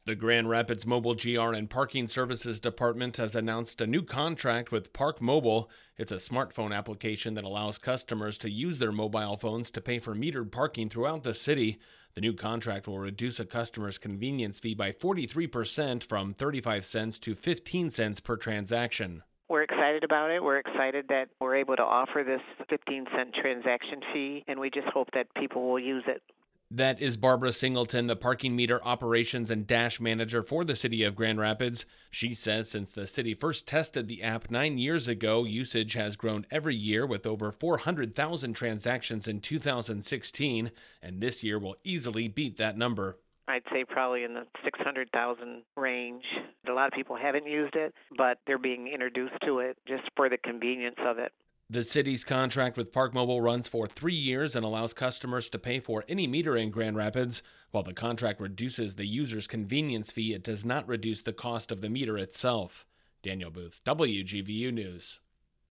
The Grand Rapids Mobile GR and Parking Services Department has announced a new contract with Park Mobile. It's a smartphone application that allows customers to use their mobile phones to pay for metered parking throughout the city. The new contract will reduce a customer's convenience fee by 43% from 35 cents to 15 cents per transaction. We're excited about it. We're excited that we're able to offer this 15-cent transaction fee, and we just hope that people will use it. That is Barbara Singleton, the parking meter operations and dash manager for the city of Grand Rapids. She says since the city first tested the app 9 years ago, usage has grown every year with over 400,000 transactions in 2016, and this year will easily beat that number. I'd say probably in the 600,000 range. A lot of people haven't used it, but they're being introduced to it just for the convenience of it. The city's contract with Park Mobile runs for 3 years and allows customers to pay for any meter in Grand Rapids. While the contract reduces the user's convenience fee, it does not reduce the cost of the meter itself. Daniel Booth, WGVU News.